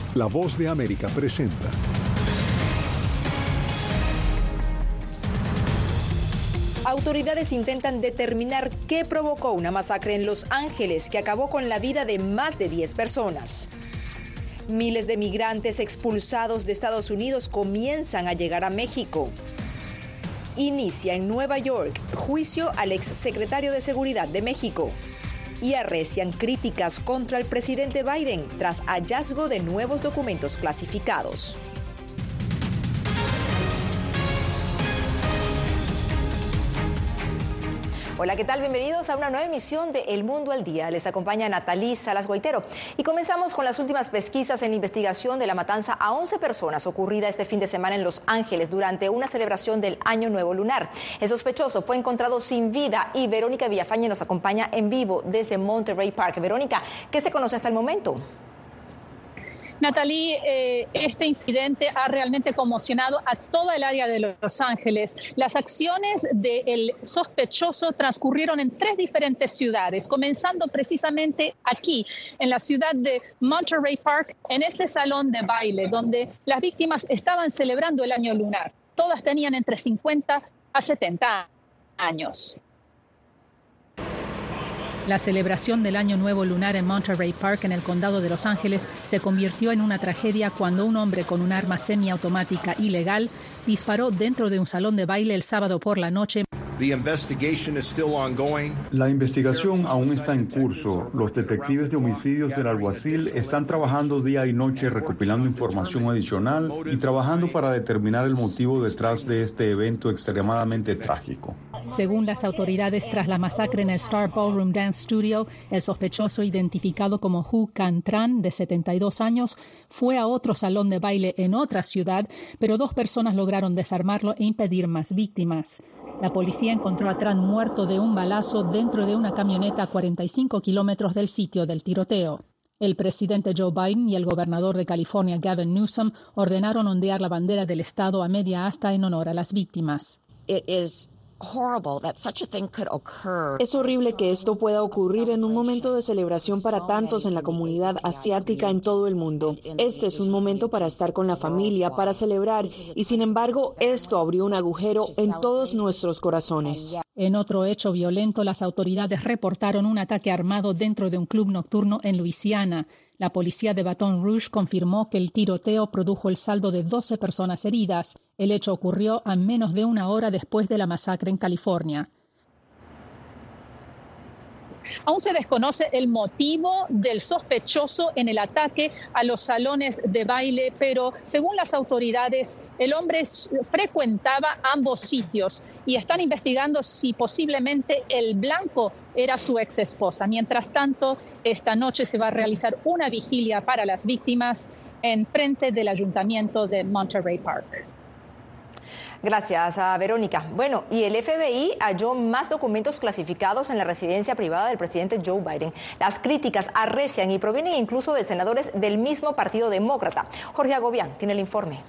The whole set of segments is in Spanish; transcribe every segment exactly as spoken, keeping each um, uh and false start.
La Voz de América presenta. Autoridades intentan determinar qué provocó una masacre en Los Ángeles que acabó con la vida de más de diez personas. Miles de migrantes expulsados de Estados Unidos comienzan a llegar a México. Inicia en Nueva York juicio al exsecretario de Seguridad de México. Y arrecian críticas contra el presidente Biden tras hallazgo de nuevos documentos clasificados. Hola, ¿qué tal? Bienvenidos a una nueva emisión de El Mundo al Día. Les acompaña Natalí Salas Guaitero. Y comenzamos con las últimas pesquisas en investigación de la matanza a once personas ocurrida este fin de semana en Los Ángeles durante una celebración del Año Nuevo Lunar. El sospechoso fue encontrado sin vida y Verónica Villafañe nos acompaña en vivo desde Monterey Park. Verónica, ¿qué se conoce hasta el momento? Natalí, eh, este incidente ha realmente conmocionado a toda el área de Los Ángeles. Las acciones del sospechoso transcurrieron en tres diferentes ciudades, comenzando precisamente aquí, en la ciudad de Monterey Park, en ese salón de baile, donde las víctimas estaban celebrando el año lunar. Todas tenían entre cincuenta a setenta años. La celebración del Año Nuevo Lunar en Monterey Park, en el condado de Los Ángeles, se convirtió en una tragedia cuando un hombre con un arma semiautomática ilegal disparó dentro de un salón de baile el sábado por la noche. La investigación aún está en curso. Los detectives de homicidios del alguacil están trabajando día y noche recopilando información adicional y trabajando para determinar el motivo detrás de este evento extremadamente trágico. Según las autoridades, tras la masacre en el Star Ballroom Dance Studio, el sospechoso, identificado como Hu Can Tran, de setenta y dos años, fue a otro salón de baile en otra ciudad, pero dos personas lograron desarmarlo e impedir más víctimas. La policía encontró a Tran muerto de un balazo dentro de una camioneta a cuarenta y cinco kilómetros del sitio del tiroteo. El presidente Joe Biden y el gobernador de California, Gavin Newsom, ordenaron ondear la bandera del estado a media asta en honor a las víctimas. It is horrible that such a thing could occur. Es horrible que esto pueda ocurrir en un momento de celebración para tantos en la comunidad asiática en todo el mundo. Este es un momento para estar con la familia, para celebrar, y sin embargo, esto abrió un agujero en todos nuestros corazones. En otro hecho violento, las autoridades reportaron un ataque armado dentro de un club nocturno en Luisiana. La policía de Baton Rouge confirmó que el tiroteo produjo el saldo de doce personas heridas. El hecho ocurrió a menos de una hora después de la masacre en California. Aún se desconoce el motivo del sospechoso en el ataque a los salones de baile, pero según las autoridades, el hombre frecuentaba ambos sitios y están investigando si posiblemente el blanco era su ex esposa. Mientras tanto, esta noche se va a realizar una vigilia para las víctimas en frente del ayuntamiento de Monterey Park. Gracias a Verónica. Bueno, y el F B I halló más documentos clasificados en la residencia privada del presidente Joe Biden. Las críticas arrecian y provienen incluso de senadores del mismo Partido Demócrata. Jorge Agobián tiene el informe.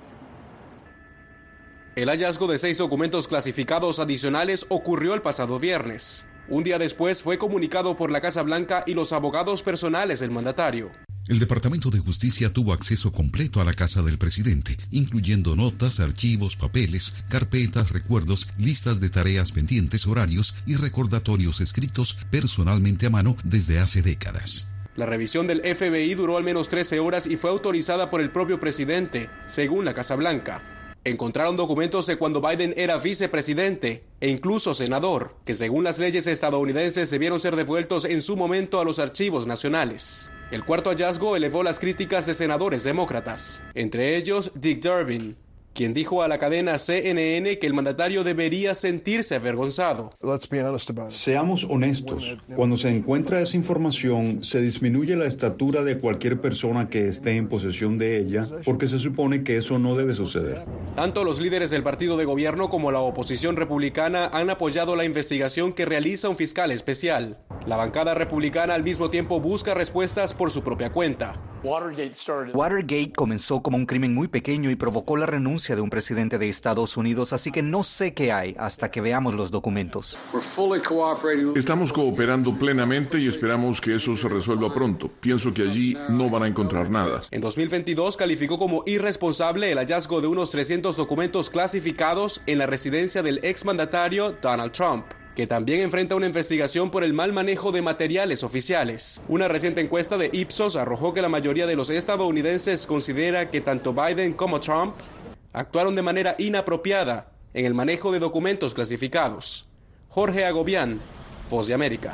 El hallazgo de seis documentos clasificados adicionales ocurrió el pasado viernes. Un día después fue comunicado por la Casa Blanca y los abogados personales del mandatario. El Departamento de Justicia tuvo acceso completo a la casa del presidente, incluyendo notas, archivos, papeles, carpetas, recuerdos, listas de tareas pendientes, horarios y recordatorios escritos personalmente a mano desde hace décadas. La revisión del F B I duró al menos trece horas y fue autorizada por el propio presidente, según la Casa Blanca. Encontraron documentos de cuando Biden era vicepresidente e incluso senador, que según las leyes estadounidenses debieron ser devueltos en su momento a los archivos nacionales. El cuarto hallazgo elevó las críticas de senadores demócratas, entre ellos Dick Durbin, quien dijo a la cadena C N N que el mandatario debería sentirse avergonzado. Seamos honestos, cuando se encuentra esa información, se disminuye la estatura de cualquier persona que esté en posesión de ella, porque se supone que eso no debe suceder. Tanto los líderes del partido de gobierno como la oposición republicana han apoyado la investigación que realiza un fiscal especial. La bancada republicana al mismo tiempo busca respuestas por su propia cuenta. Watergate comenzó como un crimen muy pequeño y provocó la renuncia de un presidente de Estados Unidos, así que no sé qué hay hasta que veamos los documentos. Estamos cooperando plenamente y esperamos que eso se resuelva pronto. Pienso que allí no van a encontrar nada. En dos mil veintidós calificó como irresponsable el hallazgo de unos trescientos documentos clasificados en la residencia del exmandatario Donald Trump, que también enfrenta una investigación por el mal manejo de materiales oficiales. Una reciente encuesta de Ipsos arrojó que la mayoría de los estadounidenses considera que tanto Biden como Trump actuaron de manera inapropiada en el manejo de documentos clasificados. Jorge Agobián, Voz de América.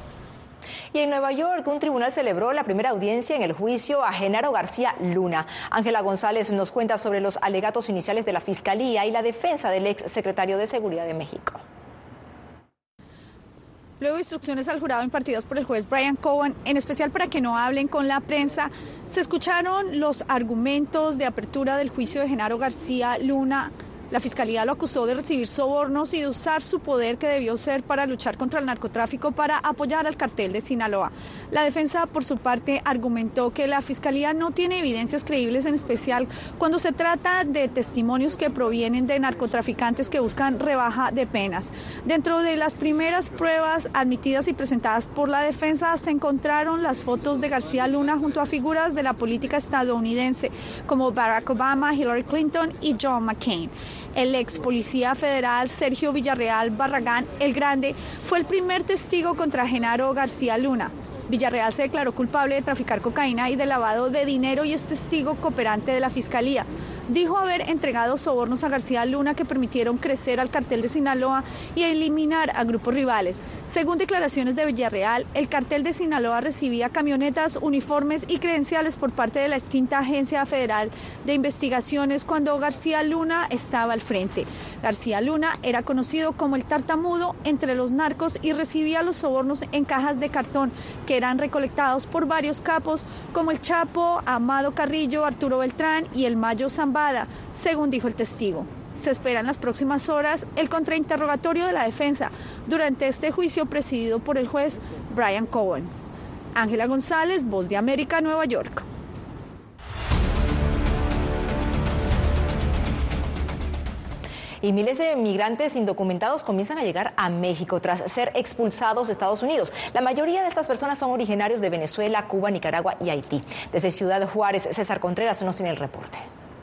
Y en Nueva York, un tribunal celebró la primera audiencia en el juicio a Genaro García Luna. Ángela González nos cuenta sobre los alegatos iniciales de la Fiscalía y la defensa del ex secretario de Seguridad de México. Luego de instrucciones al jurado impartidas por el juez Brian Cohen, en especial para que no hablen con la prensa, se escucharon los argumentos de apertura del juicio de Genaro García Luna. La Fiscalía lo acusó de recibir sobornos y de usar su poder que debió ser para luchar contra el narcotráfico para apoyar al cartel de Sinaloa. La defensa, por su parte, argumentó que la Fiscalía no tiene evidencias creíbles, en especial cuando se trata de testimonios que provienen de narcotraficantes que buscan rebaja de penas. Dentro de las primeras pruebas admitidas y presentadas por la defensa se encontraron las fotos de García Luna junto a figuras de la política estadounidense como Barack Obama, Hillary Clinton y John McCain. El ex policía federal Sergio Villarreal Barragán el Grande fue el primer testigo contra Genaro García Luna. Villarreal se declaró culpable de traficar cocaína y de lavado de dinero y es testigo cooperante de la Fiscalía. Dijo haber entregado sobornos a García Luna que permitieron crecer al cartel de Sinaloa y eliminar a grupos rivales. Según declaraciones de Villarreal, el cartel de Sinaloa recibía camionetas, uniformes y credenciales por parte de la extinta Agencia Federal de Investigaciones cuando García Luna estaba al frente. García Luna era conocido como el tartamudo entre los narcos y recibía los sobornos en cajas de cartón que eran recolectados por varios capos como el Chapo, Amado Carrillo, Arturo Beltrán y el Mayo Zambada, según dijo el testigo. Se espera en las próximas horas el contrainterrogatorio de la defensa durante este juicio presidido por el juez Brian Cohen. Ángela González, Voz de América, Nueva York. Y miles de migrantes indocumentados comienzan a llegar a México tras ser expulsados de Estados Unidos. La mayoría de estas personas son originarios de Venezuela, Cuba, Nicaragua y Haití. Desde Ciudad Juárez, César Contreras nos tiene el reporte.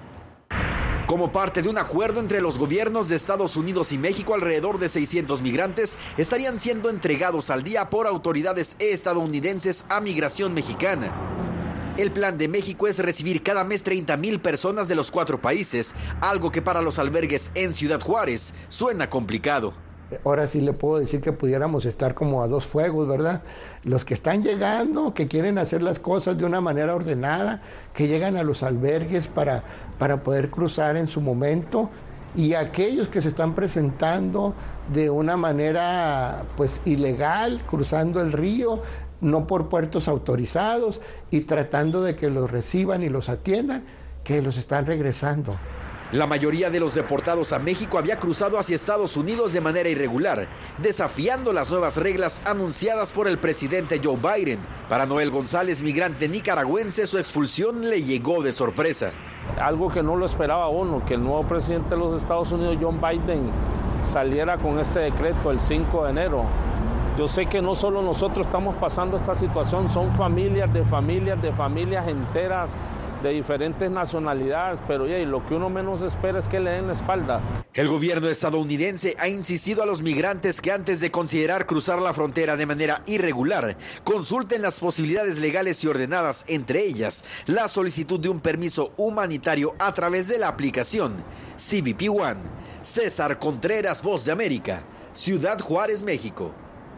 Como parte de un acuerdo entre los gobiernos de Estados Unidos y México, alrededor de seiscientos migrantes estarían siendo entregados al día por autoridades estadounidenses a migración mexicana. El plan de México es recibir cada mes treinta mil personas de los cuatro países, algo que para los albergues en Ciudad Juárez suena complicado. Ahora sí le puedo decir que pudiéramos estar como a dos fuegos, ¿verdad? Los que están llegando, que quieren hacer las cosas de una manera ordenada, que llegan a los albergues para, para poder cruzar en su momento, y aquellos que se están presentando de una manera pues ilegal, cruzando el río, no por puertos autorizados y tratando de que los reciban y los atiendan, que los están regresando. La mayoría de los deportados a México había cruzado hacia Estados Unidos de manera irregular, desafiando las nuevas reglas anunciadas por el presidente Joe Biden. Para Noel González, migrante nicaragüense, su expulsión le llegó de sorpresa. Algo que no lo esperaba uno, que el nuevo presidente de los Estados Unidos, Joe Biden, saliera con este decreto el cinco de enero. Yo sé que no solo nosotros estamos pasando esta situación, son familias de familias de familias enteras de diferentes nacionalidades, pero yeah, lo que uno menos espera es que le den la espalda. El gobierno estadounidense ha insistido a los migrantes que antes de considerar cruzar la frontera de manera irregular, consulten las posibilidades legales y ordenadas, entre ellas la solicitud de un permiso humanitario a través de la aplicación C B P One. César Contreras, Voz de América, Ciudad Juárez, México.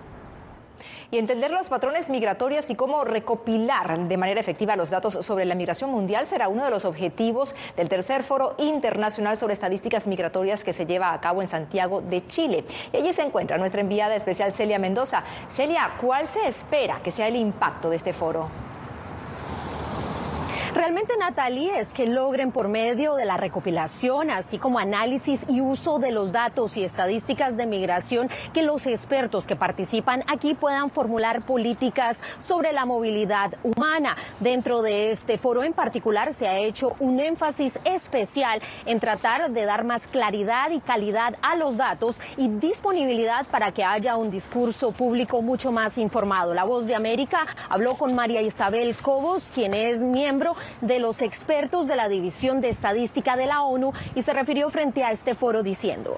Y entender los patrones migratorios y cómo recopilar de manera efectiva los datos sobre la migración mundial será uno de los objetivos del tercer Foro Internacional sobre Estadísticas Migratorias que se lleva a cabo en Santiago de Chile. Y allí se encuentra nuestra enviada especial Celia Mendoza. Celia, ¿cuál se espera que sea el impacto de este foro? realmente, Natalie, es que logren por medio de la recopilación, así como análisis y uso de los datos y estadísticas de migración, que los expertos que participan aquí puedan formular políticas sobre la movilidad humana. Dentro de este foro en particular se ha hecho un énfasis especial en tratar de dar más claridad y calidad a los datos y disponibilidad para que haya un discurso público mucho más informado. La Voz de América habló con María Isabel Cobos, quien es miembro de los expertos de la División de Estadística de la ONU, y se refirió frente a este foro diciendo: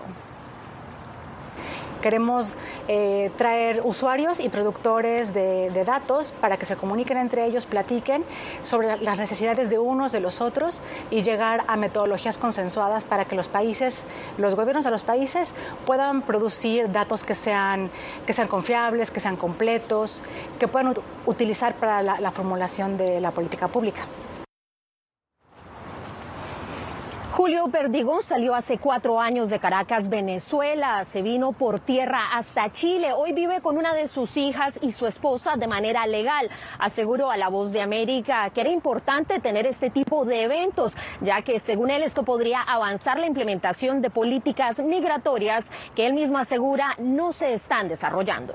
queremos eh, traer usuarios y productores de, de datos para que se comuniquen entre ellos, platiquen sobre las necesidades de unos de los otros y llegar a metodologías consensuadas para que los países, los gobiernos de los países puedan producir datos que sean, que sean confiables, que sean completos, que puedan ut- utilizar para la, la formulación de la política pública. Julio Perdigón salió hace cuatro años de Caracas, Venezuela. Se vino por tierra hasta Chile. Hoy vive con una de sus hijas y su esposa de manera legal. Aseguró a La Voz de América que era importante tener este tipo de eventos, ya que según él esto podría avanzar la implementación de políticas migratorias que él mismo asegura no se están desarrollando.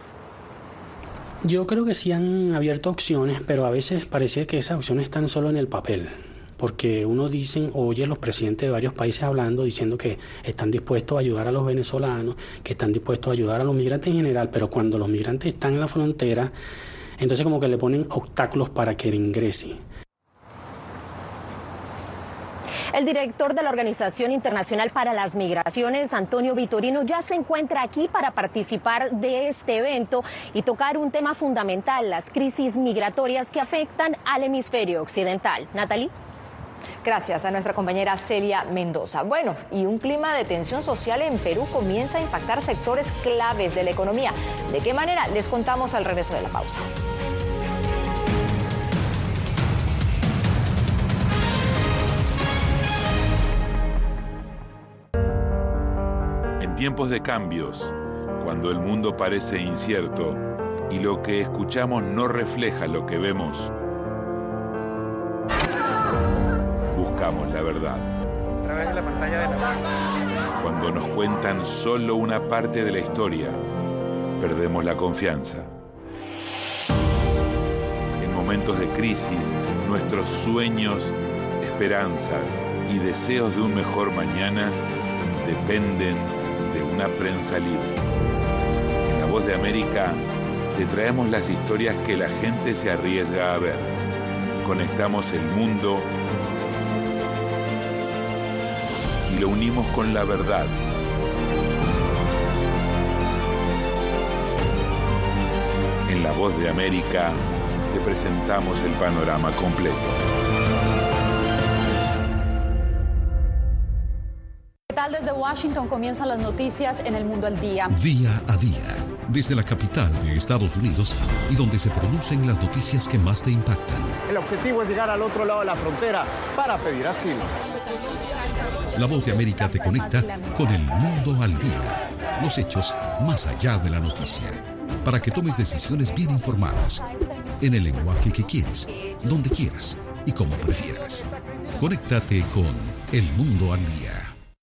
Yo creo que sí han abierto opciones, pero a veces parece que esas opciones están solo en el papel. Porque uno dicen, oye, los presidentes de varios países hablando, diciendo que están dispuestos a ayudar a los venezolanos, que están dispuestos a ayudar a los migrantes en general, pero cuando los migrantes están en la frontera, entonces como que le ponen obstáculos para que ingrese. El director de la Organización Internacional para las Migraciones, Antonio Vitorino, ya se encuentra aquí para participar de este evento y tocar un tema fundamental, las crisis migratorias que afectan al hemisferio occidental. Natalie. Gracias a nuestra compañera Celia Mendoza. Bueno, y un clima de tensión social en Perú comienza a impactar sectores claves de la economía. ¿De qué manera? Les contamos al regreso de la pausa. En tiempos de cambios, cuando el mundo parece incierto y lo que escuchamos no refleja lo que vemos, buscamos la verdad. A través de la pantalla de la... Cuando nos cuentan solo una parte de la historia, perdemos la confianza. En momentos de crisis, nuestros sueños, esperanzas y deseos de un mejor mañana dependen de una prensa libre. En La Voz de América te traemos las historias que la gente se arriesga a ver. Conectamos el mundo y lo unimos con la verdad. En La Voz de América te presentamos el panorama completo. ¿Qué tal? Desde Washington comienzan las noticias en El Mundo al Día. Día a día, desde la capital de Estados Unidos y donde se producen las noticias que más te impactan. El objetivo es llegar al otro lado de la frontera para pedir asilo. La Voz de América te conecta con El Mundo al Día. Los hechos más allá de la noticia. Para que tomes decisiones bien informadas. En el lenguaje que quieres, donde quieras y como prefieras. Conéctate con El Mundo al Día.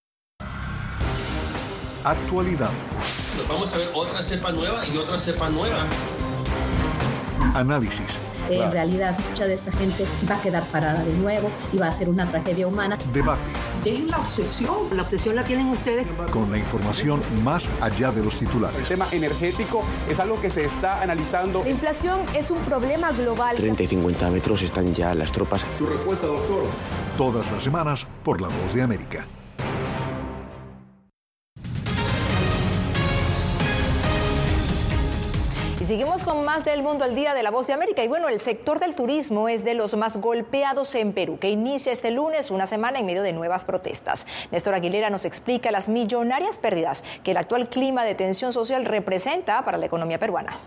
Actualidad. Nos vamos a ver otra cepa nueva y otra cepa nueva. Análisis. Eh, en realidad, mucha de esta gente va a quedar parada de nuevo y va a ser una tragedia humana. Debate. Dejen la obsesión. La obsesión la tienen ustedes. Con la información más allá de los titulares. El tema energético es algo que se está analizando. La inflación es un problema global. treinta y cincuenta metros están ya las tropas. Su respuesta, doctor. Todas las semanas por La Voz de América. Seguimos con más del Mundo al Día de La Voz de América. Y bueno, el sector del turismo es de los más golpeados en Perú, que inicia este lunes una semana en medio de nuevas protestas. Néstor Aguilera nos explica las millonarias pérdidas que el actual clima de tensión social representa para la economía peruana.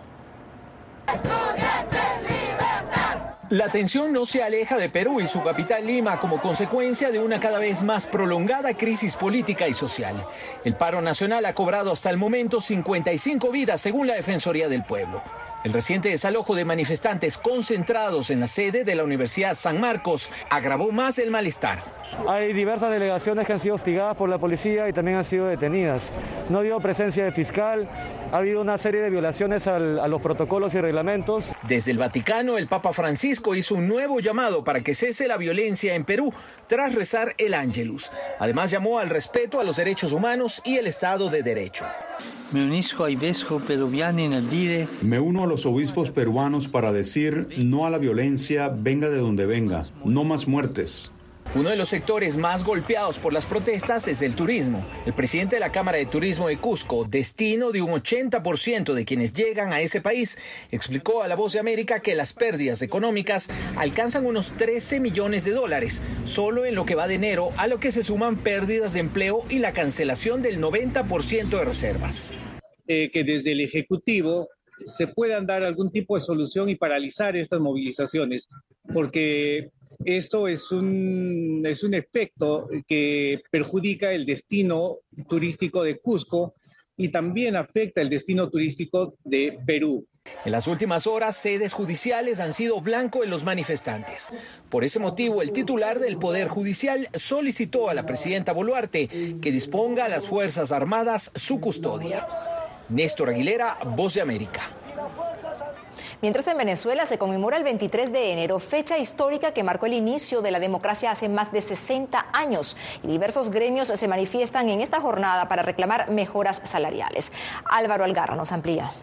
La tensión no se aleja de Perú y su capital Lima como consecuencia de una cada vez más prolongada crisis política y social. El paro nacional ha cobrado hasta el momento cincuenta y cinco vidas según la Defensoría del Pueblo. El reciente desalojo de manifestantes concentrados en la sede de la Universidad San Marcos agravó más el malestar. Hay diversas delegaciones que han sido hostigadas por la policía y también han sido detenidas. No ha habido presencia de fiscal, ha habido una serie de violaciones al, a los protocolos y reglamentos. Desde el Vaticano, el Papa Francisco hizo un nuevo llamado para que cese la violencia en Perú tras rezar el Ángelus. Además, llamó al respeto a los derechos humanos y el Estado de Derecho. Me unisco ai vescovi peruviani nel dire. Me uno a los obispos peruanos para decir no a la violencia, venga de donde venga, no más muertes. Uno de los sectores más golpeados por las protestas es el turismo. El presidente de la Cámara de Turismo de Cusco, destino de un ochenta por ciento de quienes llegan a ese país, explicó a La Voz de América que las pérdidas económicas alcanzan unos trece millones de dólares, solo en lo que va de enero, a lo que se suman pérdidas de empleo y la cancelación del noventa por ciento de reservas. Eh, que desde el Ejecutivo se puedan dar algún tipo de solución y paralizar estas movilizaciones, porque esto es un, es un efecto que perjudica el destino turístico de Cusco y también afecta el destino turístico de Perú. En las últimas horas, sedes judiciales han sido blanco de los manifestantes. Por ese motivo, el titular del Poder Judicial solicitó a la presidenta Boluarte que disponga a las Fuerzas Armadas su custodia. Néstor Aguilera, Voz de América. Mientras en Venezuela se conmemora el veintitrés de enero, fecha histórica que marcó el inicio de la democracia hace más de sesenta años. Y diversos gremios se manifiestan en esta jornada para reclamar mejoras salariales. Álvaro Algarra nos amplía.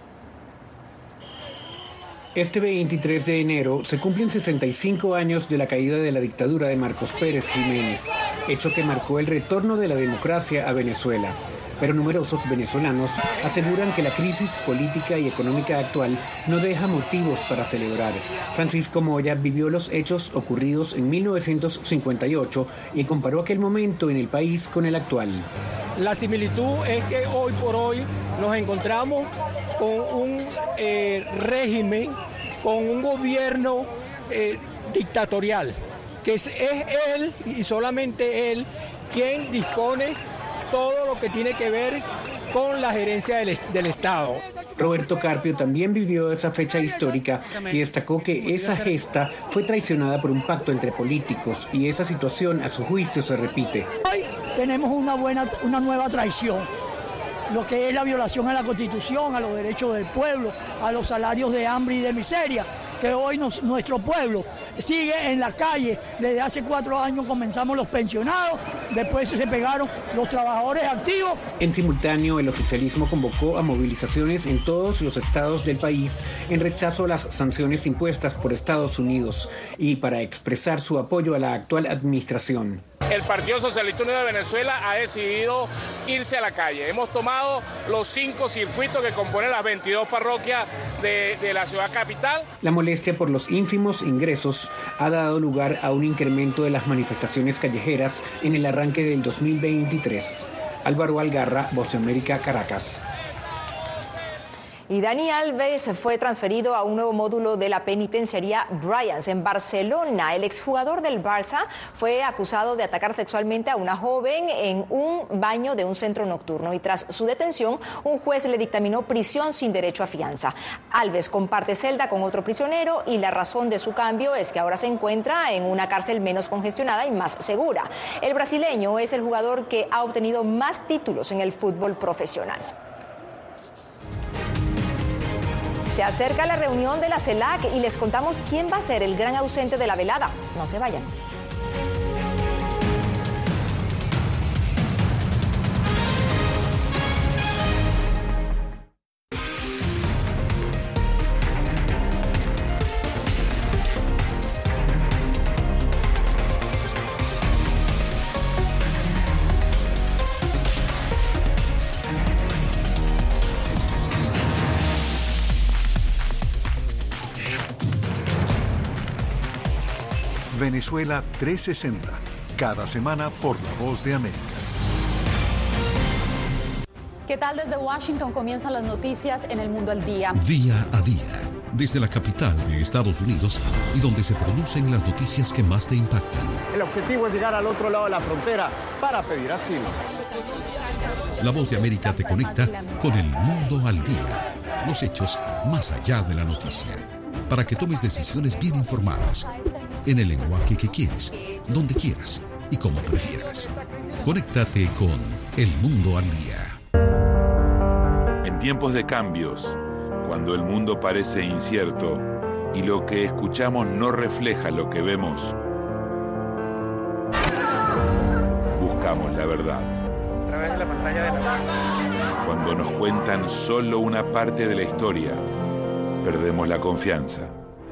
Este veintitrés de enero se cumplen sesenta y cinco años de la caída de la dictadura de Marcos Pérez Jiménez, hecho que marcó el retorno de la democracia a Venezuela. Pero numerosos venezolanos aseguran que la crisis política y económica actual no deja motivos para celebrar. Francisco Moya vivió los hechos ocurridos en mil novecientos cincuenta y ocho y comparó aquel momento en el país con el actual. La similitud es que hoy por hoy nos encontramos con un eh, régimen, con un gobierno eh, dictatorial, que es, es él y solamente él quien dispone todo lo que tiene que ver con la gerencia del, del Estado. Roberto Carpio también vivió esa fecha histórica y destacó que esa gesta fue traicionada por un pacto entre políticos y esa situación a su juicio se repite. Hoy tenemos una, buena, una nueva traición, lo que es la violación a la Constitución, a los derechos del pueblo, a los salarios de hambre y de miseria, que hoy nos, nuestro pueblo sigue en la calle. Desde hace cuatro años comenzamos los pensionados, después se pegaron los trabajadores activos. En simultáneo, el oficialismo convocó a movilizaciones en todos los estados del país en rechazo a las sanciones impuestas por Estados Unidos y para expresar su apoyo a la actual administración. El Partido Socialista Unido de Venezuela ha decidido irse a la calle. Hemos tomado los cinco circuitos que componen las veintidós parroquias de, de la ciudad capital. La molestia por los ínfimos ingresos ha dado lugar a un incremento de las manifestaciones callejeras en el arranque del dos mil veintitrés. Álvaro Algarra, Voz de América, Caracas. Y Dani Alves fue transferido a un nuevo módulo de la penitenciaría Bryans en Barcelona. El exjugador del Barça fue acusado de atacar sexualmente a una joven en un baño de un centro nocturno y tras su detención, un juez le dictaminó prisión sin derecho a fianza. Alves comparte celda con otro prisionero y la razón de su cambio es que ahora se encuentra en una cárcel menos congestionada y más segura. El brasileño es el jugador que ha obtenido más títulos en el fútbol profesional. Se acerca la reunión de la CELAC y les contamos quién va a ser el gran ausente de la velada. No se vayan. Venezuela trescientos sesenta, cada semana por La Voz de América. ¿Qué tal? Desde Washington comienzan las noticias en El Mundo al Día. Día a día, desde la capital de Estados Unidos y donde se producen las noticias que más te impactan. El objetivo es llegar al otro lado de la frontera para pedir asilo. La Voz de América te conecta con El Mundo al Día. Los hechos más allá de la noticia. Para que tomes decisiones bien informadas, en el lenguaje que quieres, donde quieras y como prefieras. Conéctate con El Mundo al Día. En tiempos de cambios, cuando el mundo parece incierto y lo que escuchamos no refleja lo que vemos, buscamos la verdad. A través de la pantalla de la... Cuando nos cuentan solo una parte de la historia, perdemos la confianza.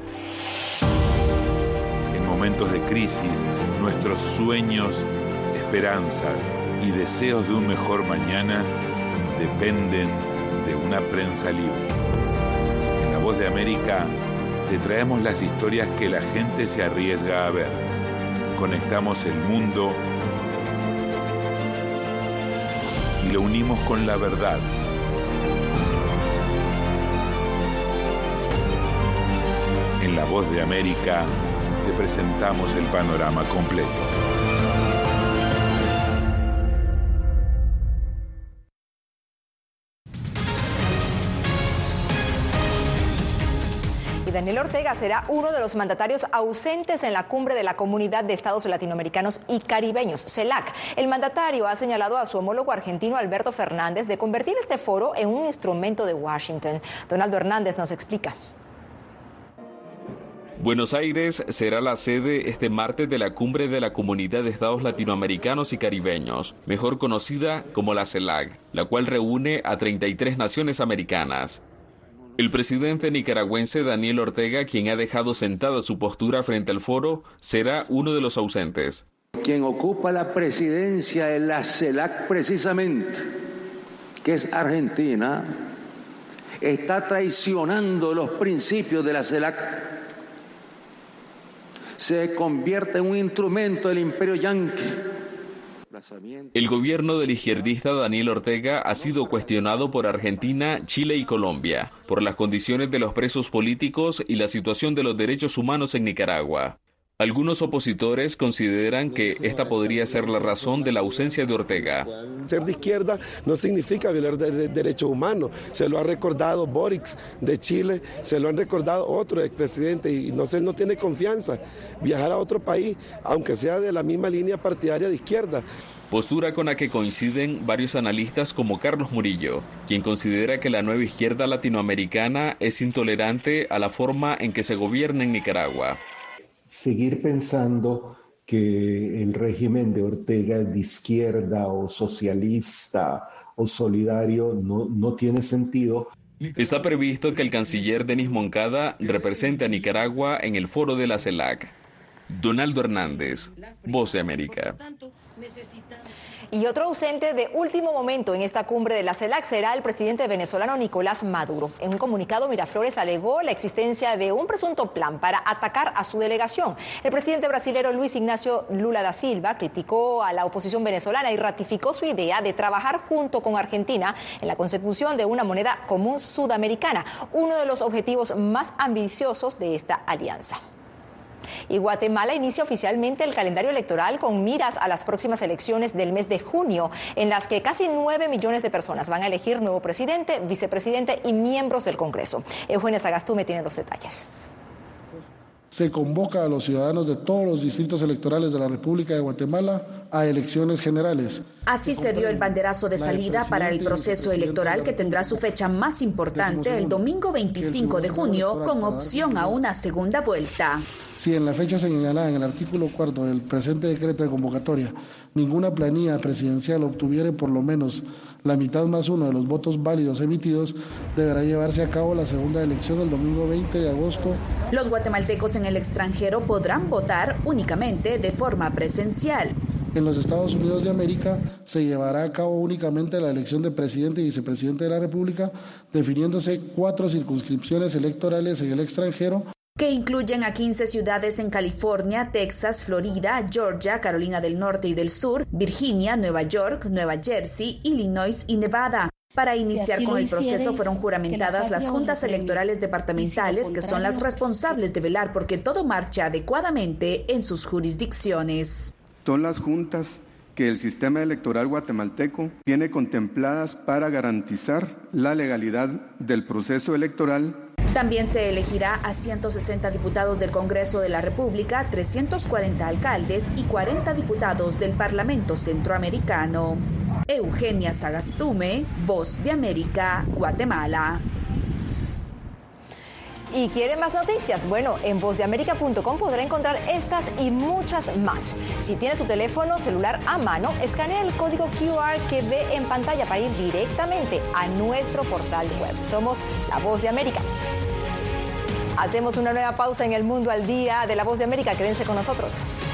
En momentos de crisis, nuestros sueños, esperanzas y deseos de un mejor mañana dependen de una prensa libre. En La Voz de América te traemos las historias que la gente se arriesga a ver. Conectamos el mundo y lo unimos con la verdad. En La Voz de América te presentamos el panorama completo. Y Daniel Ortega será uno de los mandatarios ausentes en la cumbre de la Comunidad de Estados Latinoamericanos y Caribeños, CELAC. El mandatario ha señalado a su homólogo argentino Alberto Fernández de convertir este foro en un instrumento de Washington. Donaldo Hernández nos explica. Buenos Aires será la sede este martes de la cumbre de la Comunidad de Estados Latinoamericanos y Caribeños, mejor conocida como la CELAC, la cual reúne a treinta y tres naciones americanas. El presidente nicaragüense Daniel Ortega, quien ha dejado sentada su postura frente al foro, será uno de los ausentes. Quien ocupa la presidencia de la CELAC precisamente, que es Argentina, está traicionando los principios de la CELAC. Se convierte en un instrumento del imperio yanqui. El gobierno del izquierdista Daniel Ortega ha sido cuestionado por Argentina, Chile y Colombia por las condiciones de los presos políticos y la situación de los derechos humanos en Nicaragua. Algunos opositores consideran que esta podría ser la razón de la ausencia de Ortega. Ser de izquierda no significa violar de, de, derechos humanos. Se lo ha recordado Boric de Chile, se lo han recordado otros expresidentes y no sé, no tiene confianza viajar a otro país, aunque sea de la misma línea partidaria de izquierda. Postura con la que coinciden varios analistas como Carlos Murillo, quien considera que la nueva izquierda latinoamericana es intolerante a la forma en que se gobierna en Nicaragua. Seguir pensando que el régimen de Ortega es de izquierda o socialista o solidario no, no tiene sentido. Está previsto que el canciller Denis Moncada represente a Nicaragua en el foro de la CELAC. Donaldo Hernández, Voz de América. Y otro ausente de último momento en esta cumbre de la CELAC será el presidente venezolano Nicolás Maduro. En un comunicado, Miraflores alegó la existencia de un presunto plan para atacar a su delegación. El presidente brasilero Luis Ignacio Lula da Silva criticó a la oposición venezolana y ratificó su idea de trabajar junto con Argentina en la consecución de una moneda común sudamericana, uno de los objetivos más ambiciosos de esta alianza. Y Guatemala inicia oficialmente el calendario electoral con miras a las próximas elecciones del mes de junio, en las que casi nueve millones de personas van a elegir nuevo presidente, vicepresidente y miembros del Congreso. Eugenia Sagastume tiene los detalles. Se convoca a los ciudadanos de todos los distritos electorales de la República de Guatemala a elecciones generales. Así se dio el banderazo de salida para el proceso electoral que tendrá su fecha más importante el domingo veinticinco de junio, con opción a una segunda vuelta. Si en la fecha señalada en el artículo cuarto del presente decreto de convocatoria ninguna planilla presidencial obtuviere por lo menos la mitad más uno de los votos válidos emitidos, deberá llevarse a cabo la segunda elección el domingo veinte de agosto. Los guatemaltecos en el extranjero podrán votar únicamente de forma presencial. En los Estados Unidos de América se llevará a cabo únicamente la elección de presidente y vicepresidente de la República, definiéndose cuatro circunscripciones electorales en el extranjero, que incluyen a quince ciudades en California, Texas, Florida, Georgia, Carolina del Norte y del Sur, Virginia, Nueva York, Nueva Jersey, Illinois y Nevada. Para iniciar con el proceso fueron juramentadas las juntas electorales departamentales, que son las responsables de velar porque todo marche adecuadamente en sus jurisdicciones. Son las juntas que el sistema electoral guatemalteco tiene contempladas para garantizar la legalidad del proceso electoral. También se elegirá a ciento sesenta diputados del Congreso de la República, trescientos cuarenta alcaldes y cuarenta diputados del Parlamento Centroamericano. Eugenia Sagastume, Voz de América, Guatemala. ¿Y quiere más noticias? Bueno, en voz de américa punto com podrá encontrar estas y muchas más. Si tiene su teléfono celular a mano, escanea el código Q R que ve en pantalla para ir directamente a nuestro portal web. Somos La Voz de América. Hacemos una nueva pausa en el Mundo al Día de La Voz de América. Quédense con nosotros.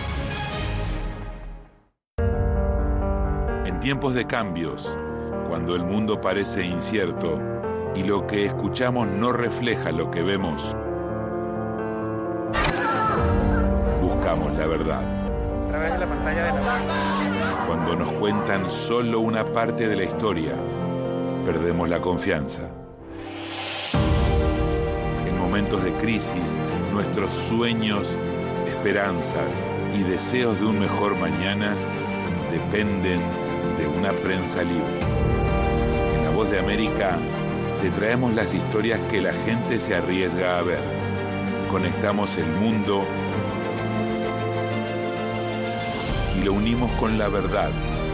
En tiempos de cambios, cuando el mundo parece incierto y lo que escuchamos no refleja lo que vemos, buscamos la verdad. A través de la pantalla de la... Cuando nos cuentan solo una parte de la historia, perdemos la confianza. En momentos de crisis, nuestros sueños, esperanzas y deseos de un mejor mañana dependen de una prensa libre. En La Voz de América te traemos las historias que la gente se arriesga a ver. Conectamos el mundo y lo unimos con la verdad.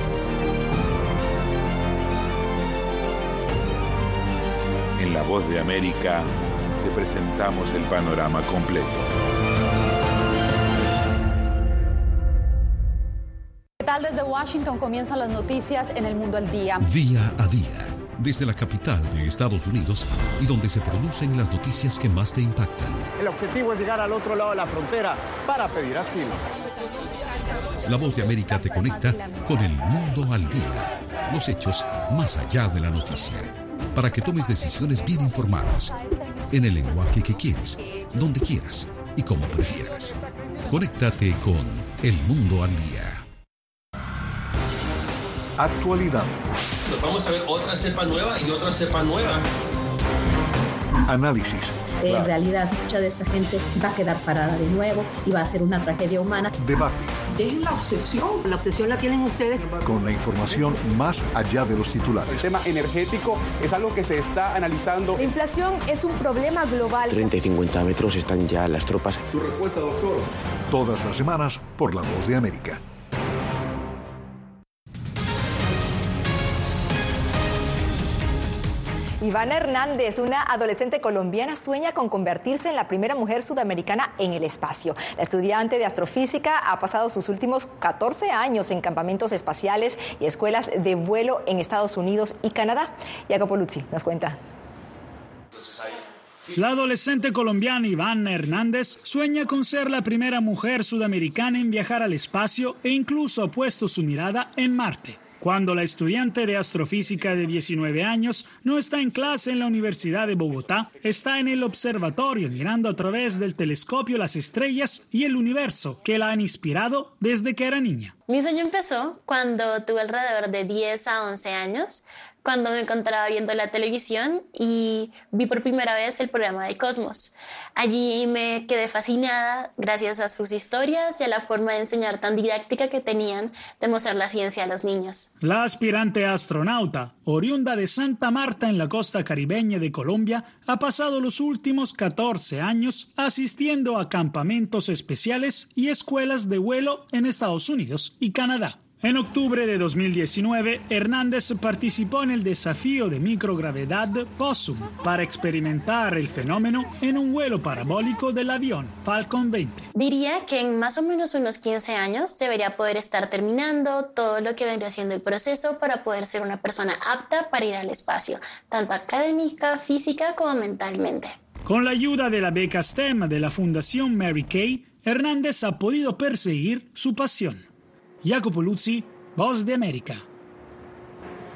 En La Voz de América te presentamos el panorama completo. ¿Qué tal? Desde Washington comienzan las noticias en El Mundo al Día. Día a día, desde la capital de Estados Unidos y donde se producen las noticias que más te impactan. El objetivo es llegar al otro lado de la frontera para pedir asilo. La Voz de América te conecta con El Mundo al Día. Los hechos más allá de la noticia. Para que tomes decisiones bien informadas. En el lenguaje que quieres, donde quieras y como prefieras. Conéctate con El Mundo al Día. Actualidad. Nos vamos a ver otra cepa nueva y otra cepa nueva. Análisis. En claro. realidad, mucha de esta gente va a quedar parada de nuevo y va a ser una tragedia humana. Debate. Dejen la obsesión. La obsesión la tienen ustedes. Con la información más allá de los titulares. El tema energético es algo que se está analizando. La inflación es un problema global. treinta y cincuenta metros están ya las tropas. Su respuesta, doctor. Todas las semanas por La Voz de América. Ivana Hernández, una adolescente colombiana, sueña con convertirse en la primera mujer sudamericana en el espacio. La estudiante de astrofísica ha pasado sus últimos catorce años en campamentos espaciales y escuelas de vuelo en Estados Unidos y Canadá. Jacopo Luzzi nos cuenta. La adolescente colombiana Ivana Hernández sueña con ser la primera mujer sudamericana en viajar al espacio e incluso ha puesto su mirada en Marte. Cuando la estudiante de astrofísica de diecinueve años no está en clase en la Universidad de Bogotá, está en el observatorio mirando a través del telescopio las estrellas y el universo que la han inspirado desde que era niña. Mi sueño empezó cuando tuve alrededor de diez a once años, cuando me encontraba viendo la televisión y vi por primera vez el programa de Cosmos. Allí me quedé fascinada gracias a sus historias y a la forma de enseñar tan didáctica que tenían de mostrar la ciencia a los niños. La aspirante astronauta, oriunda de Santa Marta en la costa caribeña de Colombia, ha pasado los últimos catorce años asistiendo a campamentos especiales y escuelas de vuelo en Estados Unidos y Canadá. En octubre de dos mil diecinueve, Hernández participó en el desafío de microgravedad Possum para experimentar el fenómeno en un vuelo parabólico del avión Falcon veinte. Diría que en más o menos unos quince años debería poder estar terminando todo lo que vendría siendo el proceso para poder ser una persona apta para ir al espacio, tanto académica, física como mentalmente. Con la ayuda de la beca STEM de la Fundación Mary Kay, Hernández ha podido perseguir su pasión. Jacopo Luzzi, Voz de América.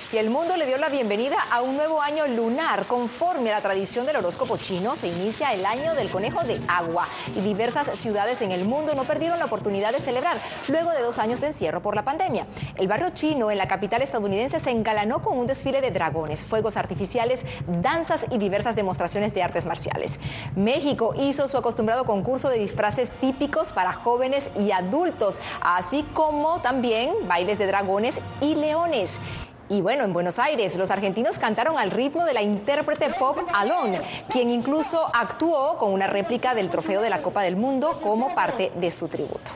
Y el mundo le dio la bienvenida a un nuevo año lunar. Conforme a la tradición del horóscopo chino, se inicia el año del conejo de agua y diversas ciudades en el mundo no perdieron la oportunidad de celebrar luego de dos años de encierro por la pandemia. El barrio chino en la capital estadounidense se engalanó con un desfile de dragones, fuegos artificiales, danzas y diversas demostraciones de artes marciales. México hizo su acostumbrado concurso de disfraces típicos para jóvenes y adultos, así como también bailes de dragones y leones. Y bueno, en Buenos Aires, los argentinos cantaron al ritmo de la intérprete pop Alone, quien incluso actuó con una réplica del trofeo de la Copa del Mundo como parte de su tributo.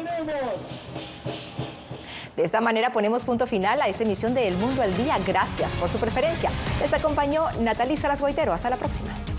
De esta manera ponemos punto final a esta emisión de El Mundo al Día. Gracias por su preferencia. Les acompañó Natalie Salas Guaitero. Hasta la próxima.